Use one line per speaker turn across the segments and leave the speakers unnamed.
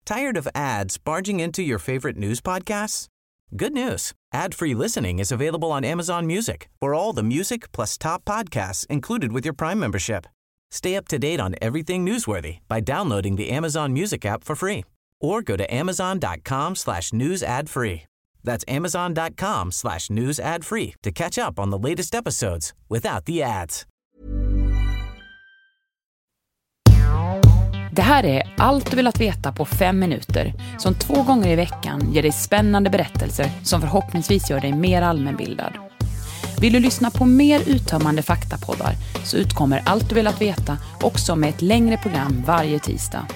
Tired of ads barging into your favorite news podcasts? Good news. Ad-free listening is available on Amazon Music for all the music plus top podcasts included with your Prime membership. Stay up to date on everything newsworthy by downloading the Amazon Music app for free or go to amazon.com/news ad free. That's amazon.com/news ad free to catch up on the latest episodes without the ads.
Det här är allt du vill att veta på 5 minuter som 2 gånger i veckan ger dig spännande berättelser som förhoppningsvis gör dig mer allmänbildad. Vill du lyssna på mer uttömmande faktapoddar så utkommer Allt du vill att veta också med ett längre program varje tisdag.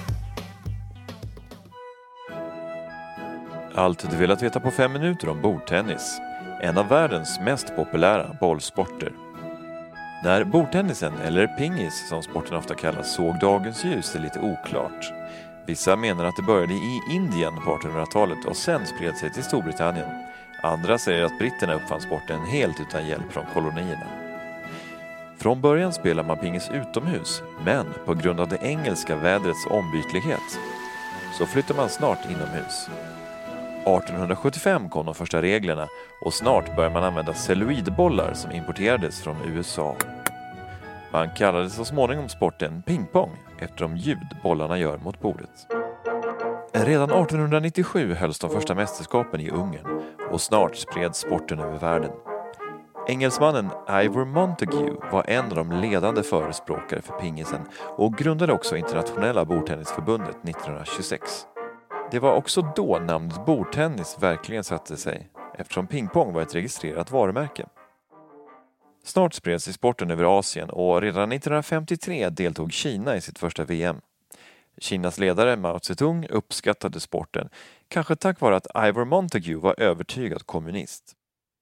Allt du vill att veta på 5 minuter om bordtennis. En av världens mest populära bollsporter. När bordtennisen, eller pingis som sporten ofta kallas, såg dagens ljus är lite oklart. Vissa menar att det började i Indien på 1800-talet och sen spred sig till Storbritannien. Andra säger att britterna uppfann sporten helt utan hjälp från kolonierna. Från början spelar man pingis utomhus, men på grund av det engelska vädrets ombytlighet så flyttar man snart inomhus. 1875 kom de första reglerna och snart började man använda celluloidbollar som importerades från USA. Man kallade så småningom sporten pingpong efter de ljud bollarna gör mot bordet. Redan 1897 hölls de första mästerskapen i Ungern och snart spreds sporten över världen. Engelsmannen Ivor Montague var en av de ledande förespråkare för pingisen och grundade också Internationella bordtennisförbundet 1926. Det var också då namnet bordtennis verkligen satte sig, eftersom pingpong var ett registrerat varumärke. Snart spreds i sporten över Asien och redan 1953 deltog Kina i sitt första VM. Kinas ledare Mao Zedong uppskattade sporten, kanske tack vare att Ivor Montague var övertygad kommunist.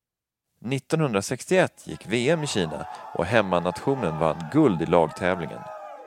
1961 gick VM i Kina och hemmanationen vann guld i lagtävlingen.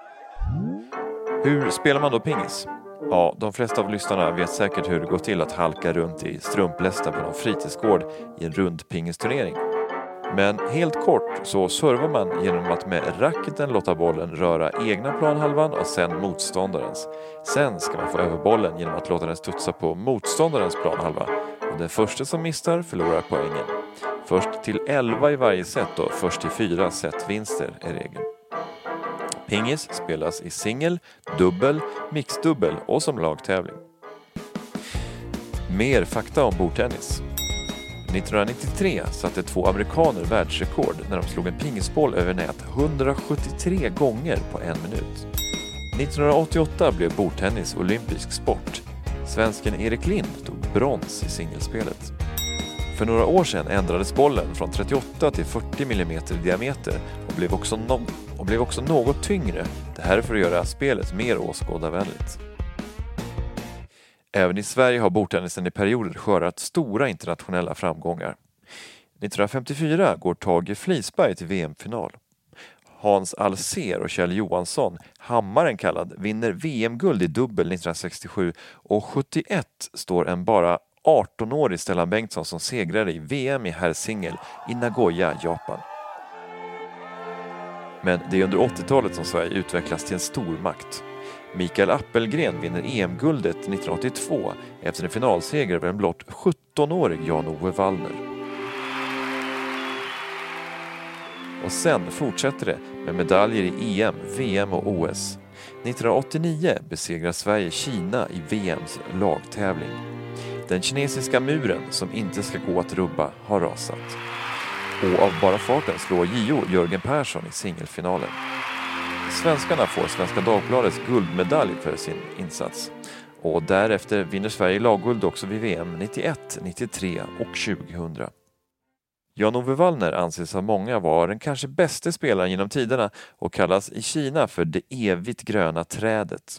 Hur spelar man då pingis? Ja, de flesta av lyssnarna vet säkert hur det går till att halka runt i strumplästa på någon fritidsgård i en rund pingisturnering. Men helt kort så servar man genom att med racketen låta bollen röra egna planhalvan och sen motståndarens. Sen ska man få över bollen genom att låta den studsa på motståndarens planhalva. Och den första som missar förlorar poängen. Först till 11 i varje set och först till 4 setvinster är regeln. Pingis spelas i singel, dubbel, mixdubbel och som lagtävling. Mer fakta om bordtennis. 1993 satte 2 amerikaner världsrekord när de slog en pingisboll över nät 173 gånger på 1 minut. 1988 blev bordtennis olympisk sport. Svensken Erik Lind tog brons i singelspelet. För några år sedan ändrades bollen från 38 till 40 mm i diameter och blev också något tyngre. Det här är för att göra spelet mer åskådarvänligt. Även i Sverige har bordtennisen i perioder skördat stora internationella framgångar. 1954 går Tage Flisberg till VM-final. Hans Alser och Kjell Johansson, Hammaren kallad, vinner VM-guld i dubbel 1967 och 71 står en bara 18-årig Stellan Bengtsson som segrade i VM i herrsingel i Nagoya, Japan. Men det är under 80-talet som Sverige utvecklas till en stor makt. Mikael Appelgren vinner EM-guldet 1982 efter en finalseger över en blott 17-årig Jan-Ove Wallner. Och sen fortsätter det med medaljer i EM, VM och OS. 1989 besegrar Sverige Kina i VMs lagtävling. Den kinesiska muren som inte ska gå att rubba har rasat. Och av bara farten slår Gio Jörgen Persson i singelfinalen. Svenskarna får Svenska Dagbladets guldmedalj för sin insats. Och därefter vinner Sverige lagguld också vid VM 91, 93 och 2000. Jan-Ove Wallner anses av många vara den kanske bästa spelaren genom tiderna och kallas i Kina för det evigt gröna trädet.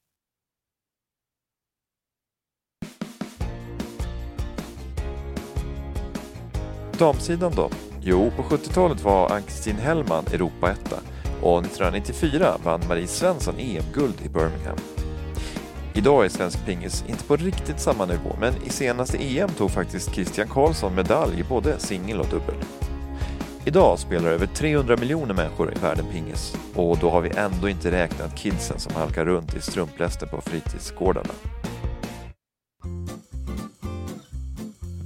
Damsidan då? Jo, på 70-talet var Ann-Kristin Hellman Europa-etta och 1994 vann Marie Svensson EM-guld i Birmingham. Idag är svensk pingis inte på riktigt samma nivå, men i senaste EM tog faktiskt Christian Karlsson medalj i både singel och dubbel. Idag spelar över 300 miljoner människor i världen pingis och då har vi ändå inte räknat kidsen som halkar runt i strumpläster på fritidsgårdarna.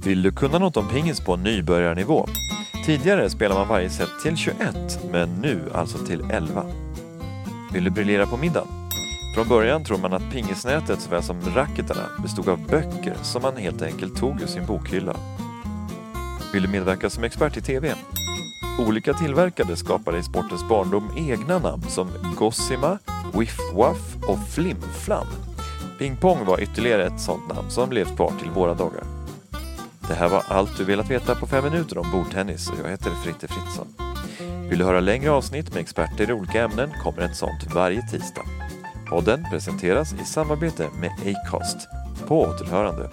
Vill du kunna något om pingis på nybörjarnivå? Tidigare spelade man varje set till 21, men nu alltså till 11. Vill du briljera på middagen? Från början tror man att pingisnätet såväl som racketarna bestod av böcker som man helt enkelt tog ur sin bokhylla. Vill du medverka som expert i TV? Olika tillverkare skapade i sportens barndom egna namn som Gossima, Whiff Waff och Flimflam. Pingpong var ytterligare ett sådant namn som levt kvar till våra dagar. Det här var allt du velat veta på 5 minuter om bordtennis och jag heter Fritte Fritzson. Vill du höra längre avsnitt med experter i olika ämnen kommer ett sånt varje tisdag. Podden presenteras i samarbete med Acast. På återhörande.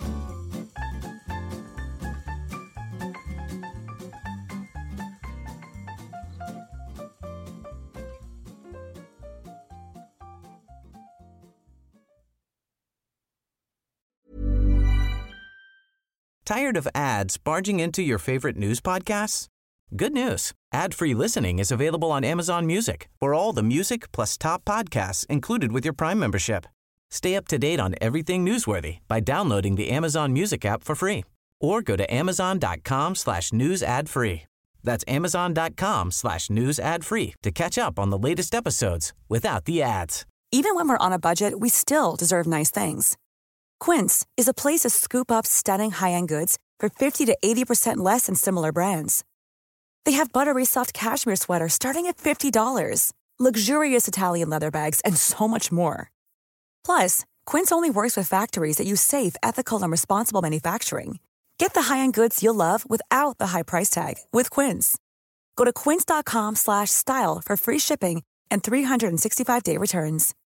Tired of ads barging into your favorite news podcasts? Good news. Ad-free listening is available on Amazon Music for all the music plus top podcasts included with your Prime membership. Stay up to date on everything newsworthy by downloading the Amazon Music app for free or go to amazon.com/news ad free. That's amazon.com/news ad free to catch up on the latest episodes without the ads.
Even when we're on a budget, we still deserve nice things. Quince is a place to scoop up stunning high-end goods for 50 to 80% less than similar brands. They have buttery soft cashmere sweaters starting at $50, luxurious Italian leather bags, and so much more. Plus, Quince only works with factories that use safe, ethical, and responsible manufacturing. Get the high-end goods you'll love without the high price tag with Quince. Go to quince.com/style for free shipping and 365-day returns.